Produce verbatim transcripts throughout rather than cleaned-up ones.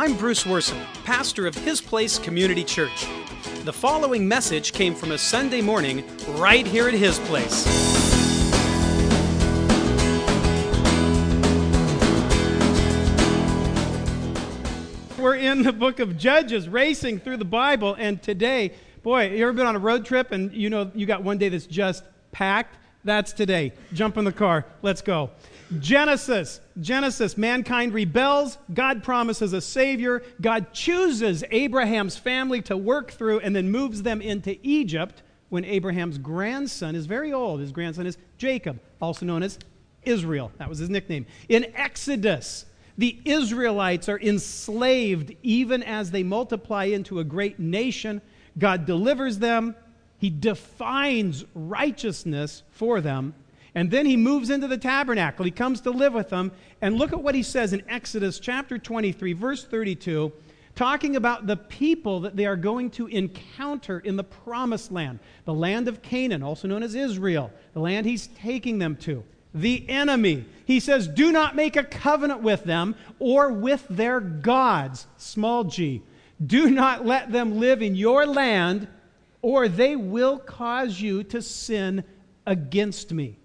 I'm Bruce Worson, pastor of His Place Community Church. The following message came from a Sunday morning right here at His Place. We're in the book of Judges, racing through the Bible, and today, boy, you ever been on a road trip and you know you got one day that's just packed? That's today. Jump in the car. Let's go. Genesis. Genesis. Mankind rebels. God promises a Savior. God chooses Abraham's family to work through and then moves them into Egypt when Abraham's grandson is very old. His grandson is Jacob, also known as Israel. That was his nickname. In Exodus, the Israelites are enslaved even as they multiply into a great nation. God delivers them. He defines righteousness for them. And then he moves into the tabernacle. He comes to live with them. And look at what he says in Exodus chapter twenty-three, verse thirty-two, talking about the people that they are going to encounter in the promised land, the land of Canaan, also known as Israel, the land he's taking them to. The enemy. He says, do not make a covenant with them or with their gods, small g. Do not let them live in your land, or they will cause you to sin against me.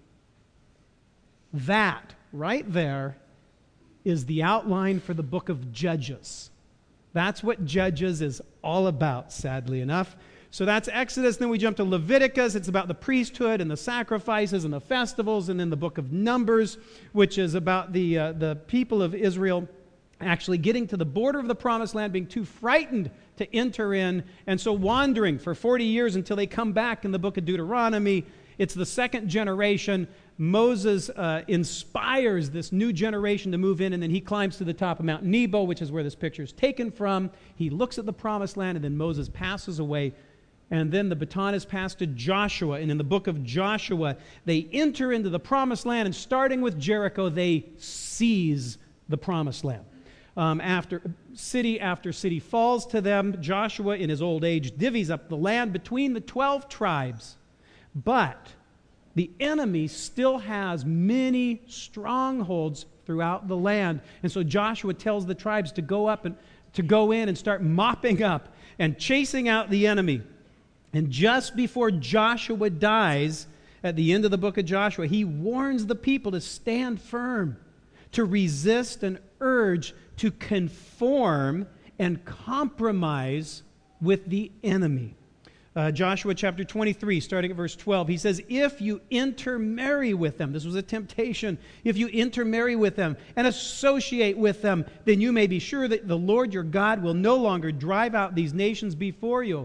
That right there is the outline for the book of Judges. That's what Judges is all about, sadly enough. So that's Exodus. Then we jump to Leviticus. It's about the priesthood and the sacrifices and the festivals. And then the book of Numbers, which is about the, uh, the people of Israel actually getting to the border of the promised land, being too frightened to enter in, and so wandering for forty years until they come back in the book of Deuteronomy. It's the second generation. Moses uh, inspires this new generation to move in, and then he climbs to the top of Mount Nebo, which is where this picture is taken from. He looks at the promised land, and then Moses passes away. And then the baton is passed to Joshua. And in the book of Joshua, they enter into the promised land, and starting with Jericho, they seize the promised land. Um, after city after city falls to them, Joshua, in his old age, divvies up the land between the twelve tribes. But the enemy still has many strongholds throughout the land. And so Joshua tells the tribes to go up and to go in and start mopping up and chasing out the enemy. And just before Joshua dies, at the end of the book of Joshua, he warns the people to stand firm, to resist and urge, to conform and compromise with the enemy. Uh, Joshua chapter twenty-three, starting at verse twelve, he says, if you intermarry with them, this was a temptation, if you intermarry with them and associate with them, then you may be sure that the Lord your God will no longer drive out these nations before you.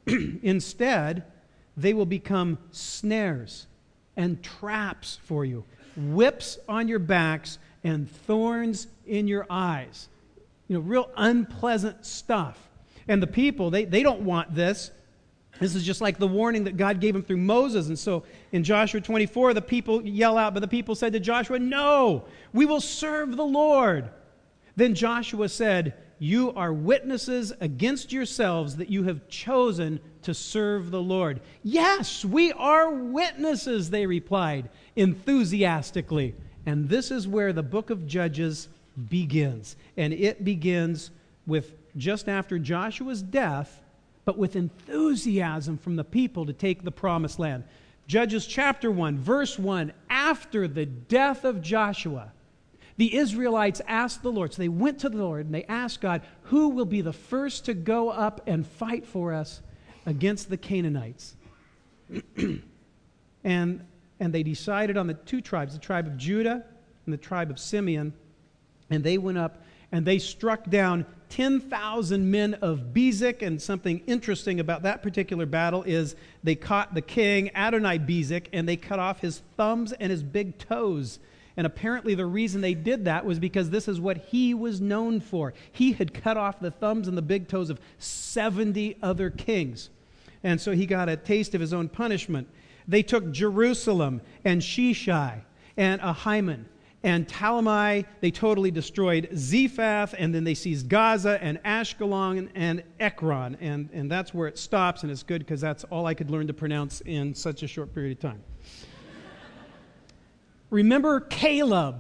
Instead, they will become snares and traps for you, whips on your backs and thorns in your eyes. You know, real unpleasant stuff. And the people, they, they don't want this. This is just like the warning that God gave them through Moses. And so in Joshua twenty-four, the people yell out, but the people said to Joshua, no, we will serve the Lord. Then Joshua said, you are witnesses against yourselves that you have chosen to serve the Lord. Yes, we are witnesses, they replied enthusiastically. And this is where the book of Judges begins. And it begins with just after Joshua's death, but with enthusiasm from the people to take the promised land. Judges chapter one, verse one, after the death of Joshua, the Israelites asked the Lord, so they went to the Lord and they asked God, who will be the first to go up and fight for us against the Canaanites? and, and they decided on the two tribes, the tribe of Judah and the tribe of Simeon, and they went up and they struck down ten thousand men of Bezek. And something interesting about that particular battle is they caught the king, Adonai-Bezek, and they cut off his thumbs and his big toes. And apparently the reason they did that was because this is what he was known for. He had cut off the thumbs and the big toes of seventy other kings. And so he got a taste of his own punishment. They took Jerusalem and Sheshai and Ahiman and Talmai. They totally destroyed Zephath, and then they seized Gaza and Ashkelon and Ekron. And, and that's where it stops, and it's good because that's all I could learn to pronounce in such a short period of time. Remember Caleb.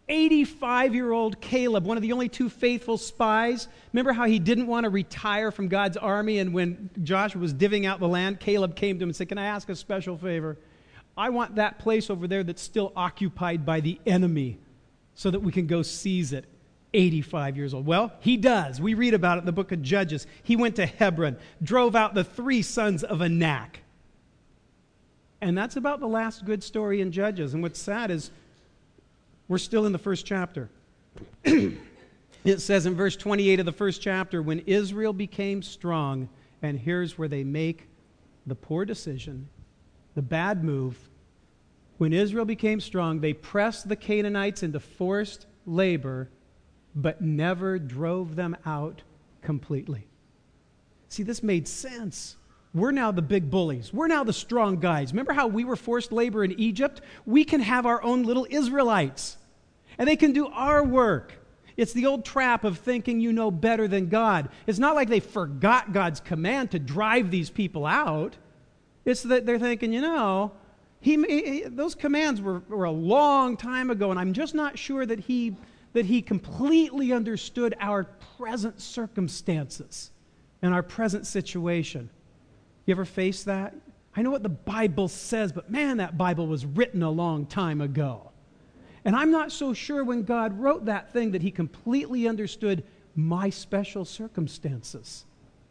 eighty-five-year-old Caleb, one of the only two faithful spies. Remember how he didn't want to retire from God's army, and when Joshua was divvying out the land, Caleb came to him and said, "Can I ask a special favor? I want that place over there that's still occupied by the enemy so that we can go seize it." eighty-five years old. Well, he does. We read about it in the book of Judges. He went to Hebron, drove out the three sons of Anak. And that's about the last good story in Judges. And what's sad is we're still in the first chapter. It says in verse twenty-eight of the first chapter, when Israel became strong, and here's where they make the poor decision, the bad move. When Israel became strong, they pressed the Canaanites into forced labor, but never drove them out completely. See, this made sense. We're now the big bullies. We're now the strong guys. Remember how we were forced labor in Egypt? We can have our own little Israelites, and they can do our work. It's the old trap of thinking you know better than God. It's not like they forgot God's command to drive these people out. It's that they're thinking, you know, he, he those commands were, were a long time ago, and I'm just not sure that he... that he completely understood our present circumstances and our present situation. You ever face that? I know what the Bible says, but man, that Bible was written a long time ago. And I'm not so sure when God wrote that thing that he completely understood my special circumstances.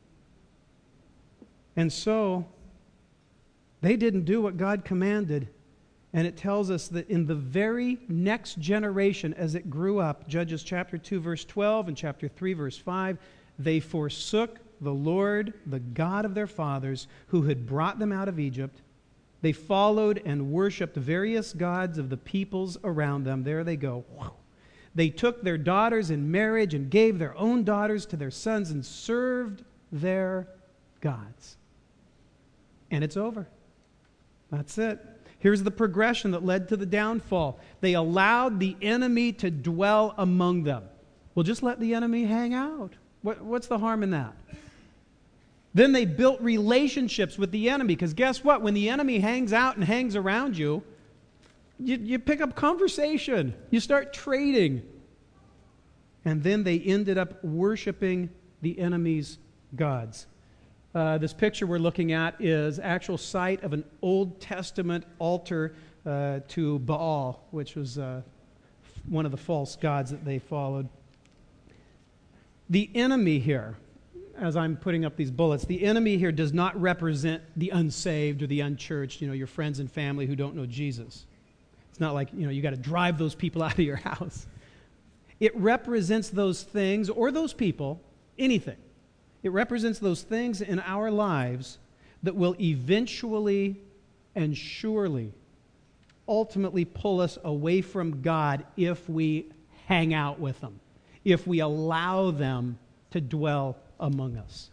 And so, they didn't do what God commanded. And it tells us that in the very next generation, as it grew up, Judges chapter two, verse twelve, and chapter three, verse five, they forsook the Lord, the God of their fathers, who had brought them out of Egypt. They followed and worshipped various gods of the peoples around them. There they go. They took their daughters in marriage and gave their own daughters to their sons and served their gods. And it's over. That's it. Here's the progression that led to the downfall. They allowed the enemy to dwell among them. Well, just let the enemy hang out. What, what's the harm in that? Then they built relationships with the enemy, because guess what? When the enemy hangs out and hangs around you, you, you pick up conversation. You start trading. And then they ended up worshiping the enemy's gods. Uh, this picture we're looking at is actual site of an Old Testament altar uh, to Baal, which was uh, one of the false gods that they followed. The enemy here, as I'm putting up these bullets, the enemy here does not represent the unsaved or the unchurched, you know, your friends and family who don't know Jesus. It's not like, you know, you got to drive those people out of your house. It represents those things or those people, anything. It represents those things in our lives that will eventually and surely, ultimately pull us away from God if we hang out with them, if we allow them to dwell among us.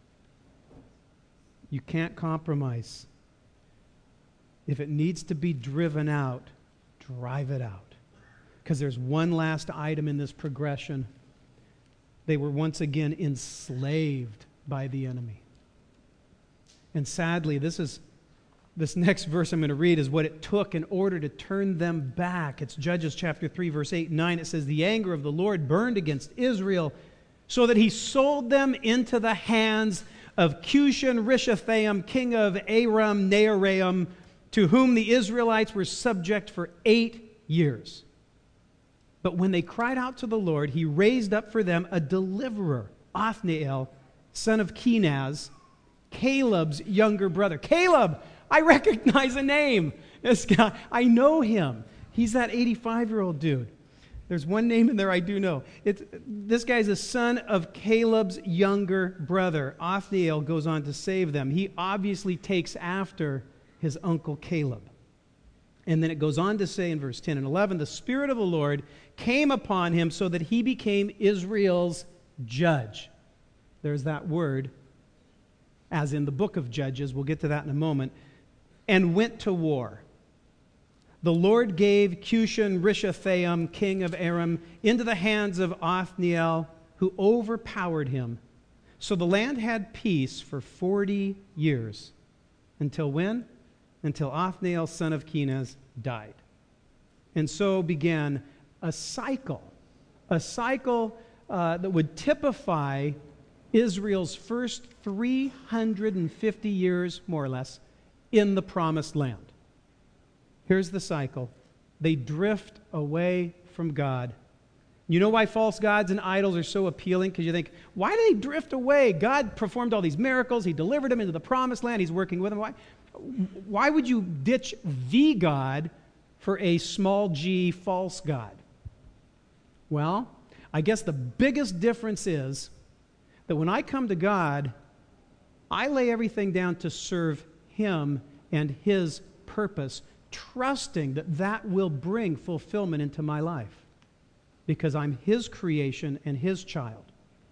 You can't compromise. If it needs to be driven out, drive it out. Because there's one last item in this progression. They were once again enslaved by the enemy. And sadly, this is this next verse I'm going to read is what it took in order to turn them back. It's Judges chapter three, verse eight and nine. It says, "The anger of the Lord burned against Israel, so that he sold them into the hands of Cushan-Rishathaim, king of Aram Naharaim, to whom the Israelites were subject for eight years. But when they cried out to the Lord, he raised up for them a deliverer, Othniel, son of Kenaz, Caleb's younger brother." Caleb, I recognize a name. This guy, I know him. He's that eighty-five-year-old dude. There's one name in there I do know. It's, this guy's a son of Caleb's younger brother. Othniel goes on to save them. He obviously takes after his uncle Caleb. And then it goes on to say in verse ten and eleven, "The Spirit of the Lord came upon him so that he became Israel's judge." There's that word, as in the book of Judges. We'll get to that in a moment. "And went to war. The Lord gave Cushan-Rishathaim, king of Aram, into the hands of Othniel, who overpowered him. So the land had peace for forty years. Until when? Until Othniel, son of Kenaz, died. And so began a cycle, a cycle uh, that would typify Israel's first three hundred fifty years, more or less, in the Promised Land. Here's the cycle. They drift away from God. You know why false gods and idols are so appealing? Because you think, why do they drift away? God performed all these miracles. He delivered them into the Promised Land. He's working with them. Why, why would you ditch the God for a small g false god? Well, I guess the biggest difference is that when I come to God, I lay everything down to serve Him and His purpose, trusting that that will bring fulfillment into my life because I'm His creation and His child.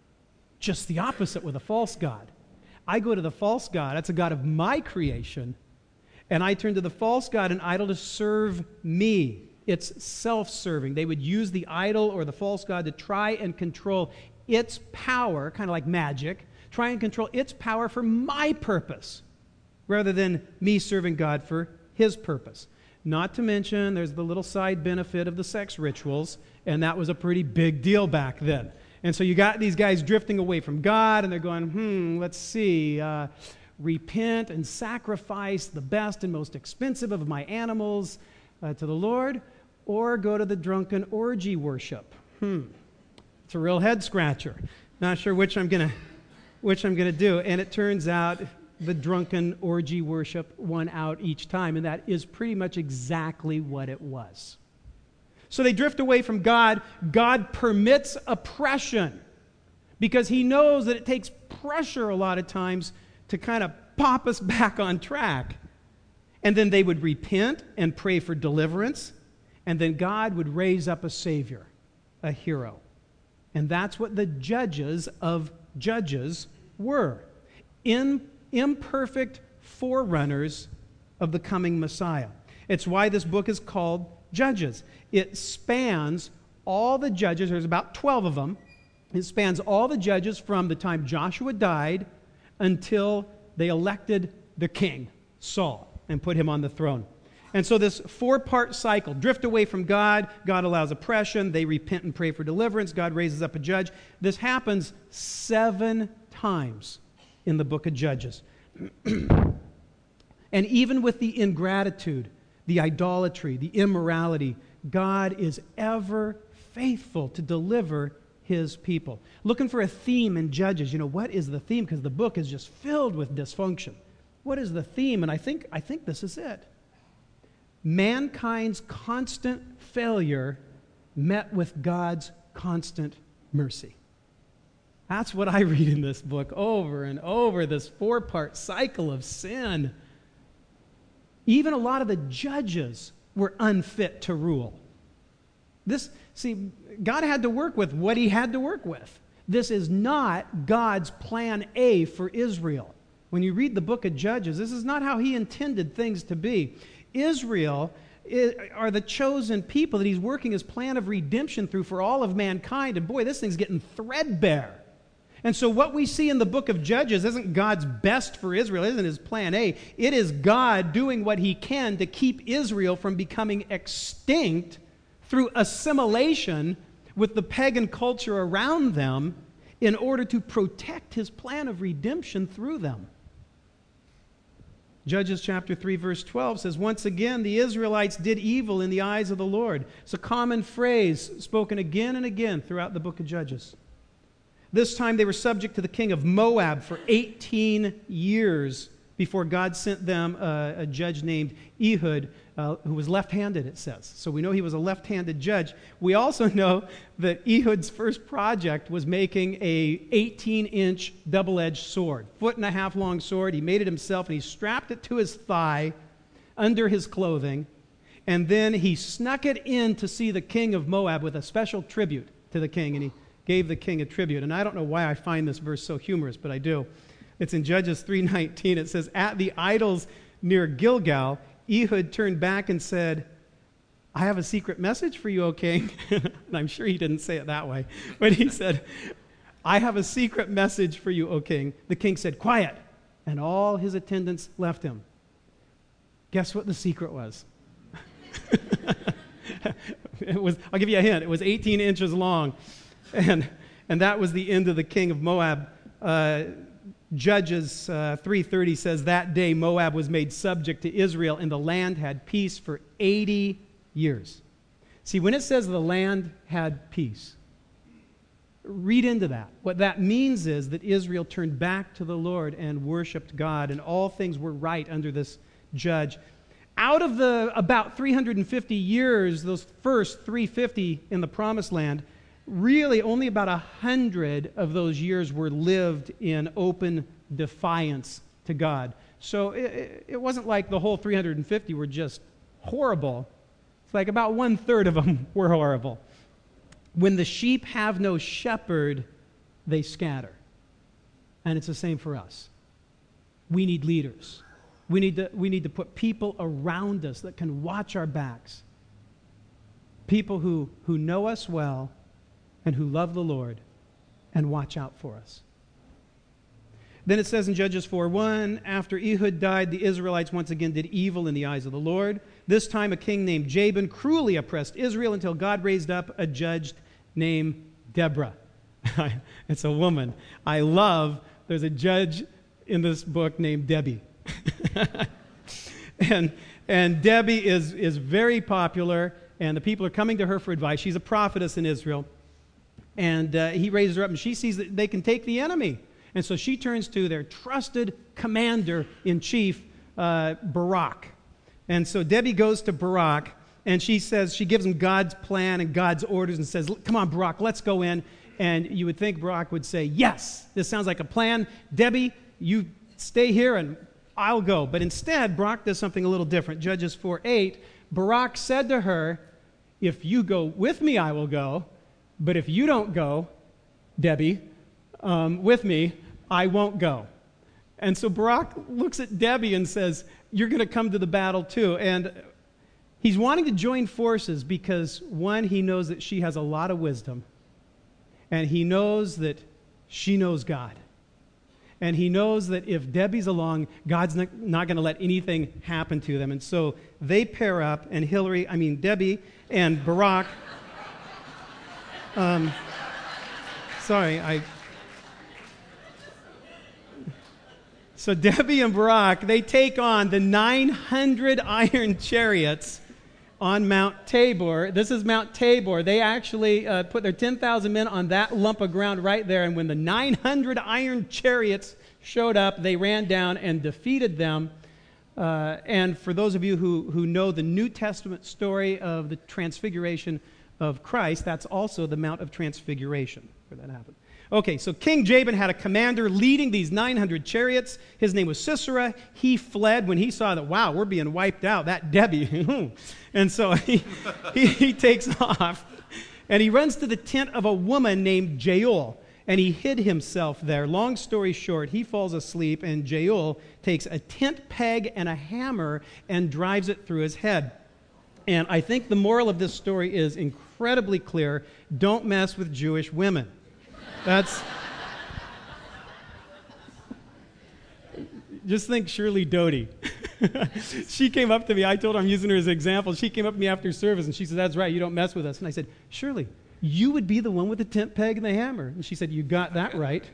Just the opposite with a false god. I go to the false god, that's a god of my creation, and I turn to the false god and idol to serve me. It's self-serving. They would use the idol or the false god to try and control its power, kind of like magic, try and control its power for my purpose, rather than me serving God for His purpose. Not to mention, there's the little side benefit of the sex rituals, and that was a pretty big deal back then. And so you got these guys drifting away from God, and they're going, hmm, let's see, uh, repent and sacrifice the best and most expensive of my animals uh, to the Lord, or go to the drunken orgy worship. Hmm. It's a real head scratcher. Not sure which I'm gonna, which I'm gonna do. And it turns out the drunken orgy worship won out each time, and that is pretty much exactly what it was. So they drift away from God. God permits oppression because He knows that it takes pressure a lot of times to kind of pop us back on track. And then they would repent and pray for deliverance, and then God would raise up a Savior, a hero. And that's what the judges of Judges were. In, imperfect forerunners of the coming Messiah. It's why this book is called Judges. It spans all the judges. There's about twelve of them. It spans all the judges from the time Joshua died until they elected the king, Saul, and put him on the throne. And so this four-part cycle, drift away from God, God allows oppression, they repent and pray for deliverance, God raises up a judge. This happens seven times in the book of Judges. And even with the ingratitude, the idolatry, the immorality, God is ever faithful to deliver His people. Looking for a theme in Judges. You know, what is the theme? Because the book is just filled with dysfunction. What is the theme? And I think, I think this is it. Mankind's constant failure met with God's constant mercy. That's what I read in this book over and over, this four-part cycle of sin. Even a lot of the judges were unfit to rule. This, see, God had to work with what He had to work with. This is not God's plan A for Israel. When you read the book of Judges, this is not how He intended things to be. Israel are the chosen people that He's working His plan of redemption through for all of mankind. And boy, this thing's getting threadbare. And so what we see in the book of Judges isn't God's best for Israel, isn't His plan A. It is God doing what He can to keep Israel from becoming extinct through assimilation with the pagan culture around them in order to protect His plan of redemption through them. Judges chapter three, verse twelve says, once again, the Israelites did evil in the eyes of the Lord. It's a common phrase spoken again and again throughout the book of Judges. This time they were subject to the king of Moab for eighteen years before God sent them a, a judge named Ehud, uh, who was left-handed, it says. So we know he was a left-handed judge. We also know that Ehud's first project was making a eighteen-inch double-edged sword, foot and a half long sword. He made it himself, and he strapped it to his thigh under his clothing, and then he snuck it in to see the king of Moab with a special tribute to the king, and he gave the king a tribute. And I don't know why I find this verse so humorous, but I do. It's in Judges three nineteen. It says, at the idols near Gilgal, Ehud turned back and said, I have a secret message for you, O king. And I'm sure he didn't say it that way. But he said, I have a secret message for you, O king. The king said, quiet. And all his attendants left him. Guess what the secret was? It was, I'll give you a hint. It was eighteen inches long. And, and that was the end of the king of Moab. Uh, Judges uh, three thirty says, that day Moab was made subject to Israel, and the land had peace for eighty years. See, when it says the land had peace, read into that. What that means is that Israel turned back to the Lord and worshiped God, and all things were right under this judge. Out of the about three hundred fifty years, those first three hundred fifty in the Promised Land, really only about one hundred of those years were lived in open defiance to God. So it, it wasn't like the whole three hundred fifty were just horrible. It's like about one-third of them were horrible. When the sheep have no shepherd, they scatter. And it's the same for us. We need leaders. We need to, we need to put people around us that can watch our backs. People who, who know us well and who love the Lord and watch out for us. Then it says in Judges four one, after Ehud died, the Israelites once again did evil in the eyes of the Lord. This time a king named Jabin cruelly oppressed Israel until God raised up a judge named Deborah. It's a woman. I love, there's a judge in this book named Debbie. and and Debbie is, is very popular, and the people are coming to her for advice. She's a prophetess in Israel. And uh, he raises her up, and she sees that they can take the enemy. And so she turns to their trusted commander-in-chief, uh, Barak. And so Debbie goes to Barak, and she says, she gives him God's plan and God's orders and says, come on, Barak, let's go in. And you would think Barak would say, yes, this sounds like a plan. Debbie, you stay here and I'll go. But instead, Barak does something a little different. Judges four eight, Barak said to her, if you go with me, I will go. But if you don't go, Debbie, um, with me, I won't go. And so Barak looks at Debbie and says, you're going to come to the battle too. And he's wanting to join forces because, one, he knows that she has a lot of wisdom. And he knows that she knows God. And he knows that if Debbie's along, God's not, not going to let anything happen to them. And so they pair up, and Hillary, I mean Debbie and Barak. Um, sorry, I... So Debbie and Barak, they take on the nine hundred iron chariots on Mount Tabor. This is Mount Tabor. They actually uh, put their ten thousand men on that lump of ground right there. And when the nine hundred iron chariots showed up, they ran down and defeated them. Uh, and for those of you who, who know the New Testament story of the transfiguration of Christ, that's also the Mount of Transfiguration where that happened. Okay, so King Jabin had a commander leading these nine hundred chariots. His name was Sisera. He fled when he saw that, wow, we're being wiped out, that Debbie. And so he, he, he takes off, and he runs to the tent of a woman named Jael, and he hid himself there. Long story short, he falls asleep, and Jael takes a tent peg and a hammer and drives it through his head. And I think the moral of this story is incredibly clear. Don't mess with Jewish women. That's, just think Shirley Doty. She came up to me. I told her I'm using her as an example. She came up to me after service, and she said, that's right, you don't mess with us. And I said, Shirley, you would be the one with the tent peg and the hammer. And she said, you got that right.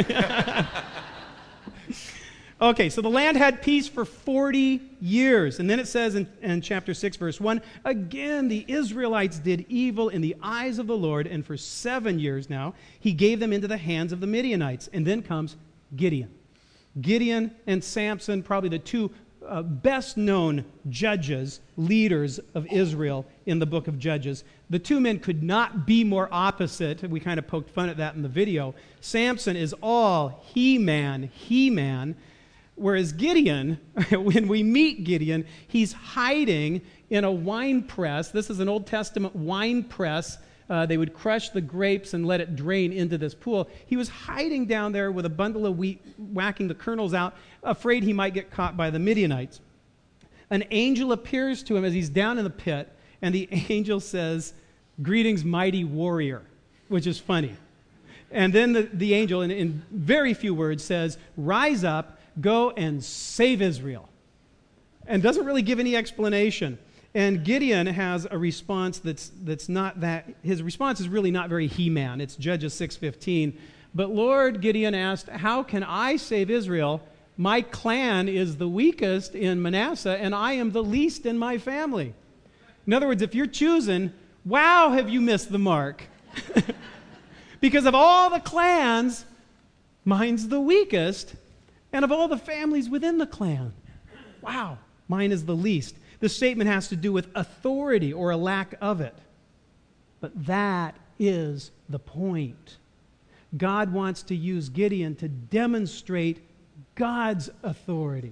Okay, so the land had peace for forty years. And then it says in, in chapter six, verse one, again, the Israelites did evil in the eyes of the Lord, and for seven years now, he gave them into the hands of the Midianites. And then comes Gideon. Gideon and Samson, probably the two uh, best-known judges, leaders of Israel in the book of Judges. The two men could not be more opposite. We kind of poked fun at that in the video. Samson is all he-man, he-man. Whereas Gideon, when we meet Gideon, he's hiding in a wine press. This is an Old Testament wine press. Uh, they would crush the grapes and let it drain into this pool. He was hiding down there with a bundle of wheat, whacking the kernels out, afraid he might get caught by the Midianites. An angel appears to him as he's down in the pit, and the angel says, greetings, mighty warrior, which is funny. And then the, the angel, in, in very few words, says, rise up, go and save Israel. And doesn't really give any explanation. And Gideon has a response that's that's not that, his response is really not very He-Man. It's Judges six fifteen. But Lord, Gideon asked, how can I save Israel? My clan is the weakest in Manasseh, and I am the least in my family. In other words, if you're choosing, wow, have you missed the mark? Because of all the clans, mine's the weakest, and of all the families within the clan, wow, mine is the least. This statement has to do with authority or a lack of it. But that is the point. God wants to use Gideon to demonstrate God's authority.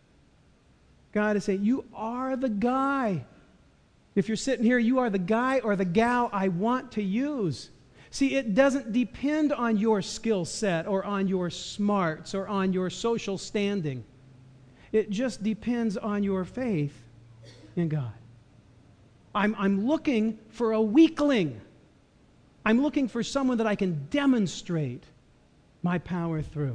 God is saying, you are the guy. If you're sitting here, you are the guy or the gal I want to use. See, it doesn't depend on your skill set or on your smarts or on your social standing. It just depends on your faith in God. I'm, I'm looking for a weakling. I'm looking for someone that I can demonstrate my power through.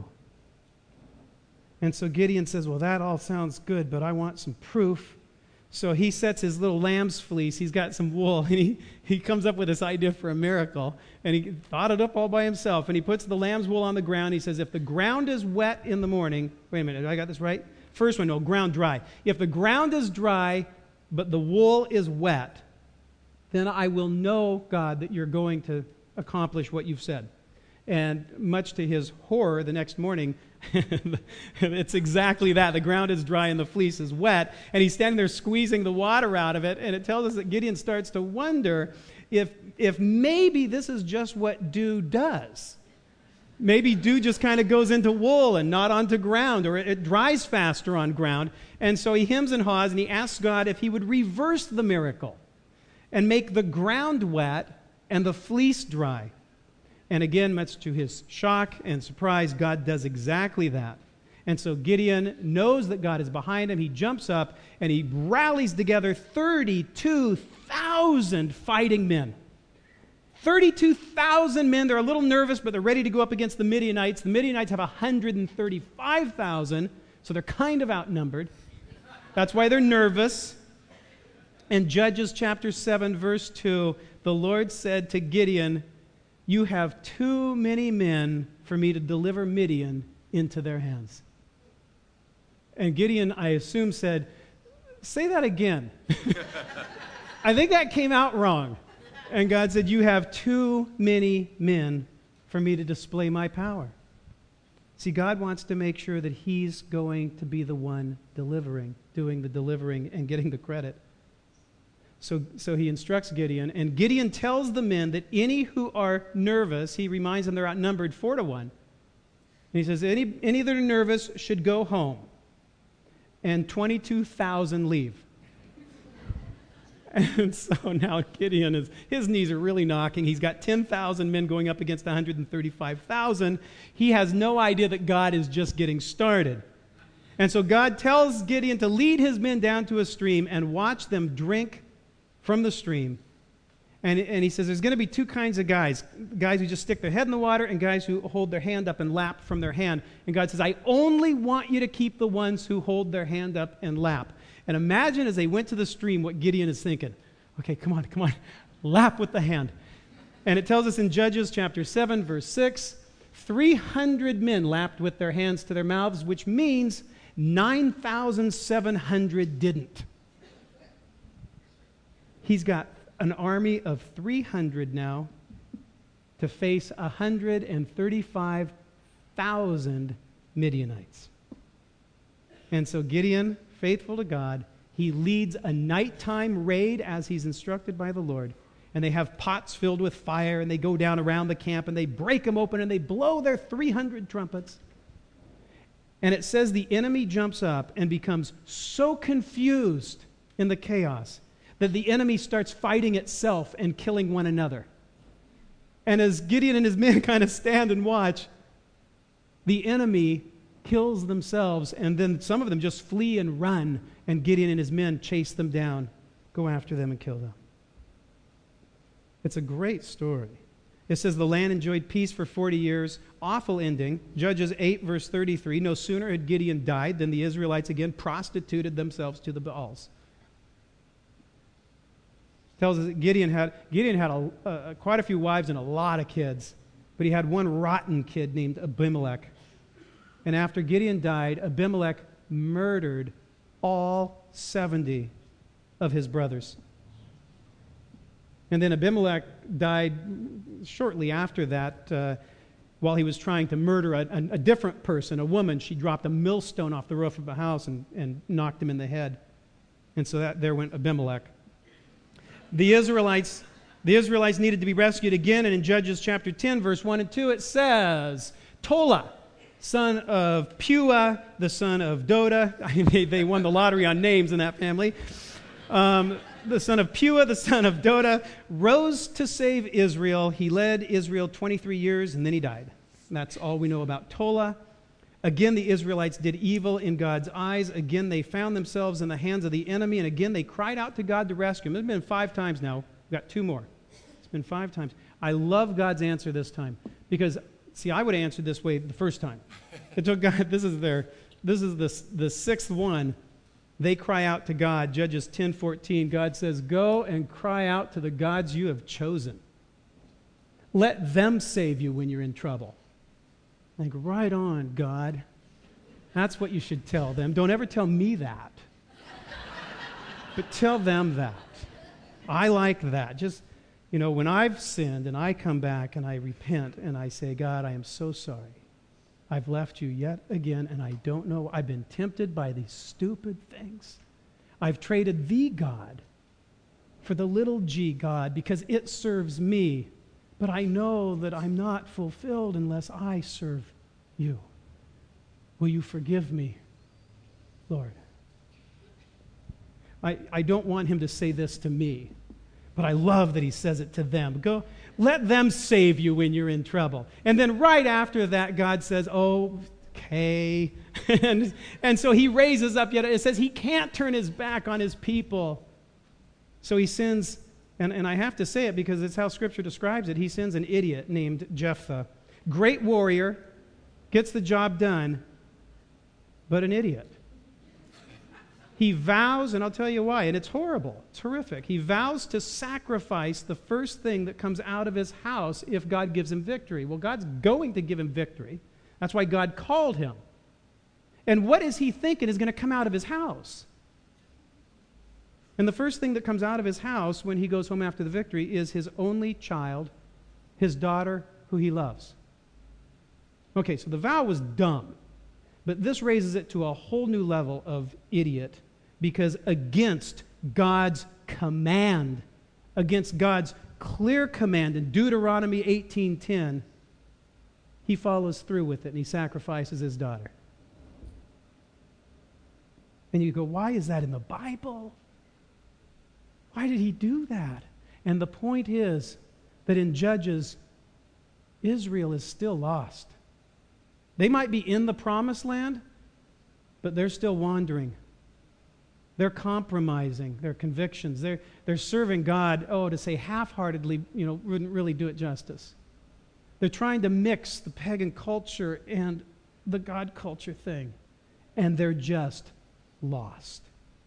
And so Gideon says, well, that all sounds good, but I want some proof. So he sets his little lamb's fleece. He's got some wool, and he, he comes up with this idea for a miracle. And he thought it up all by himself. And he puts the lamb's wool on the ground. He says, if the ground is wet in the morning, wait a minute, I got this right? First one, no, ground dry. If the ground is dry, but the wool is wet, then I will know, God, that you're going to accomplish what you've said. And much to his horror, the next morning, it's exactly that. The ground is dry and the fleece is wet, and he's standing there squeezing the water out of it, and it tells us that Gideon starts to wonder if, if maybe this is just what dew does. Maybe dew just kind of goes into wool and not onto ground, or it, it dries faster on ground. And so he hems and haws, and he asks God if he would reverse the miracle and make the ground wet and the fleece dry. And again, much to his shock and surprise, God does exactly that. And so Gideon knows that God is behind him. He jumps up and he rallies together thirty-two thousand fighting men. thirty-two thousand men. They're a little nervous, but they're ready to go up against the Midianites. The Midianites have one hundred thirty-five thousand, so they're kind of outnumbered. That's why they're nervous. In Judges chapter seven, verse two, the Lord said to Gideon, you have too many men for me to deliver Midian into their hands. And Gideon, I assume, said, say that again. I think that came out wrong. And God said, you have too many men for me to display my power. See, God wants to make sure that he's going to be the one delivering, doing the delivering and getting the credit. So, so he instructs Gideon, and Gideon tells the men that any who are nervous, he reminds them they're outnumbered four to one. And he says, any, any that are nervous should go home. And twenty-two thousand leave. And so now Gideon, is his knees are really knocking. He's got ten thousand men going up against one hundred thirty-five thousand. He has no idea that God is just getting started. And so God tells Gideon to lead his men down to a stream and watch them drink from the stream. And, and he says there's going to be two kinds of guys. Guys who just stick their head in the water and guys who hold their hand up and lap from their hand. And God says, I only want you to keep the ones who hold their hand up and lap. And imagine as they went to the stream what Gideon is thinking. Okay, come on, come on. Lap with the hand. And it tells us in Judges chapter seven, verse six, three hundred men lapped with their hands to their mouths, which means nine thousand seven hundred didn't. He's got an army of three hundred now to face one hundred thirty-five thousand Midianites. And so Gideon, faithful to God, he leads a nighttime raid as he's instructed by the Lord. And they have pots filled with fire, and they go down around the camp, and they break them open, and they blow their three hundred trumpets. And it says the enemy jumps up and becomes so confused in the chaos that the enemy starts fighting itself and killing one another. And as Gideon and his men kind of stand and watch, the enemy kills themselves, and then some of them just flee and run, and Gideon and his men chase them down, go after them and kill them. It's a great story. It says the land enjoyed peace for forty years. Awful ending. Judges eight, verse thirty-three. No sooner had Gideon died than the Israelites again prostituted themselves to the Baals. tells us that Gideon had Gideon had a, uh, quite a few wives and a lot of kids, but he had one rotten kid named Abimelech. And after Gideon died, Abimelech murdered all seventy of his brothers. And then Abimelech died shortly after that uh, while he was trying to murder a, a, a different person, a woman. She dropped a millstone off the roof of a house and, and knocked him in the head. And so that there went Abimelech. The Israelites, the Israelites needed to be rescued again, and in Judges chapter ten, verse one and two, it says, Tola, son of Puah, the son of Doda. I mean, they, they won the lottery on names in that family. Um, the son of Puah, the son of Doda, rose to save Israel. He led Israel twenty-three years, and then he died. That's all we know about Tola. Again, the Israelites did evil in God's eyes. Again, they found themselves in the hands of the enemy, and again, they cried out to God to rescue them. It's been five times now. We've got two more. It's been five times. I love God's answer this time because, see, I would have answered this way the first time. It took God, this is their, this is the, the sixth one. They cry out to God. Judges ten fourteen, God says, go and cry out to the gods you have chosen. Let them save you when you're in trouble. Like, right on, God. That's what you should tell them. Don't ever tell me that. But tell them that. I like that. Just, you know, when I've sinned and I come back and I repent and I say, God, I am so sorry. I've left you yet again and I don't know. I've been tempted by these stupid things. I've traded the God for the little g God because it serves me. But I know that I'm not fulfilled unless I serve you. Will you forgive me, Lord? I, I don't want him to say this to me, but I love that he says it to them. Go, let them save you when you're in trouble. And then right after that, God says, oh, okay. and, and so he raises up yet. It says he can't turn his back on his people. So he sends... And, and I have to say it because it's how Scripture describes it. He sends an idiot named Jephthah. Great warrior, gets the job done, but an idiot. He vows, and I'll tell you why, and it's horrible. It's horrific. He vows to sacrifice the first thing that comes out of his house if God gives him victory. Well, God's going to give him victory. That's why God called him. And what is he thinking is going to come out of his house? And the first thing that comes out of his house when he goes home after the victory is his only child, his daughter, who he loves. Okay, so the vow was dumb, but this raises it to a whole new level of idiot because against God's command, against God's clear command in Deuteronomy eighteen ten, he follows through with it and he sacrifices his daughter. And you go, why is that in the Bible? Why did he do that? And the point is that in Judges, Israel is still lost. They might be in the promised land, but they're still wandering. They're compromising their convictions. They're, they're serving God, oh, to say half-heartedly, you know, wouldn't really do it justice. They're trying to mix the pagan culture and the God culture thing, and they're just lost.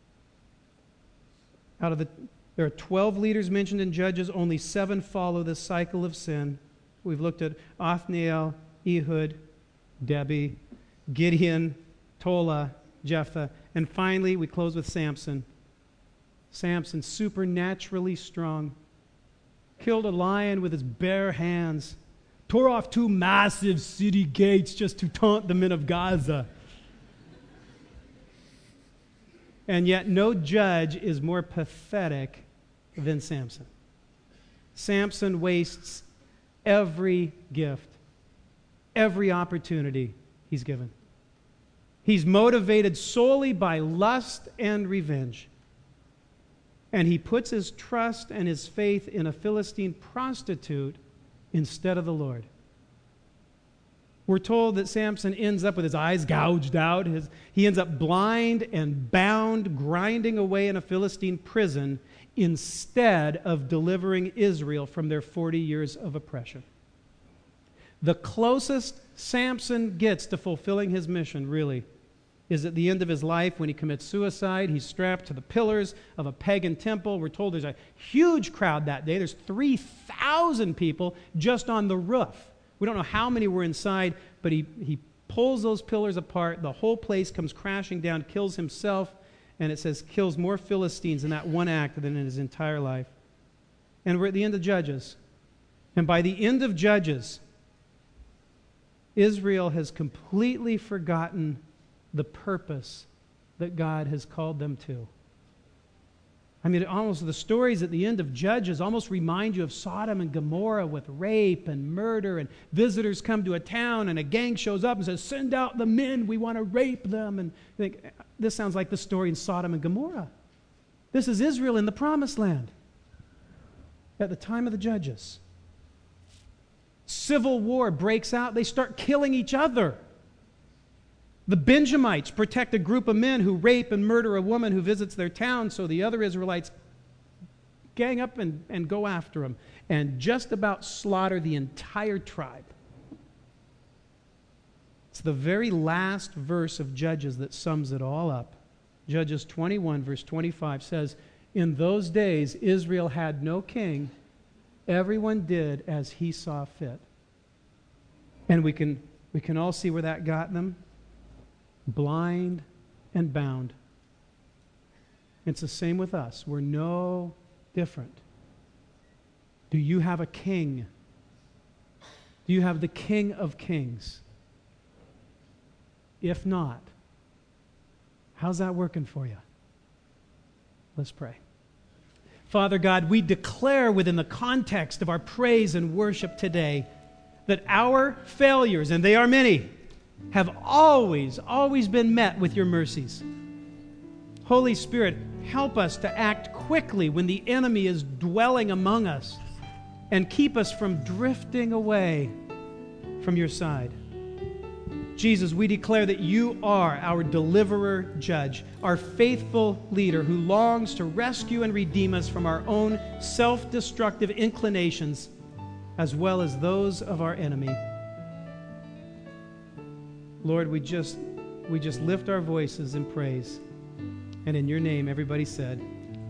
Out of the There are twelve leaders mentioned in Judges. Only seven follow this cycle of sin. We've looked at Othniel, Ehud, Debbie, Gideon, Tola, Jephthah. And finally, we close with Samson. Samson, supernaturally strong. Killed a lion with his bare hands. Tore off two massive city gates just to taunt the men of Gaza. And yet no judge is more pathetic than Samson. Samson wastes every gift, every opportunity he's given. He's motivated solely by lust and revenge. And he puts his trust and his faith in a Philistine prostitute instead of the Lord. We're told that Samson ends up with his eyes gouged out. His, he ends up blind and bound, grinding away in a Philistine prison instead of delivering Israel from their forty years of oppression. The closest Samson gets to fulfilling his mission, really, is at the end of his life when he commits suicide. He's strapped to the pillars of a pagan temple. We're told there's a huge crowd that day. There's three thousand people just on the roof. We don't know how many were inside, but he, he pulls those pillars apart. The whole place comes crashing down, kills himself, and it says kills more Philistines in that one act than in his entire life. And we're at the end of Judges. And by the end of Judges, Israel has completely forgotten the purpose that God has called them to. I mean, almost the stories at the end of Judges almost remind you of Sodom and Gomorrah with rape and murder, and visitors come to a town and a gang shows up and says, send out the men, we want to rape them. And you think, this sounds like the story in Sodom and Gomorrah. This is Israel in the Promised Land at the time of the Judges. Civil war breaks out. They start killing each other. The Benjamites protect a group of men who rape and murder a woman who visits their town, so the other Israelites gang up and, and go after them and just about slaughter the entire tribe. It's the very last verse of Judges that sums it all up. Judges twenty-one, verse twenty-five says, in those days Israel had no king. Everyone did as he saw fit. And we can, we can all see where that got them. Blind and bound. It's the same with us. We're no different. Do you have a king? Do you have the King of Kings? If not, how's that working for you? Let's pray. Father God, we declare within the context of our praise and worship today that our failures, and they are many, have always, always been met with your mercies. Holy Spirit, help us to act quickly when the enemy is dwelling among us and keep us from drifting away from your side. Jesus, we declare that you are our deliverer, judge, our faithful leader who longs to rescue and redeem us from our own self-destructive inclinations as well as those of our enemy. Lord, we just, we just lift our voices in praise. And in your name, everybody said,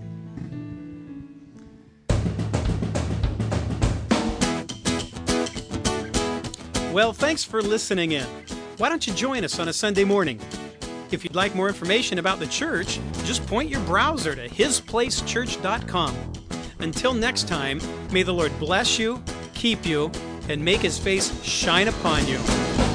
well, thanks for listening in. Why don't you join us on a Sunday morning? If you'd like more information about the church, just point your browser to his place church dot com. Until next time, may the Lord bless you, keep you, and make his face shine upon you.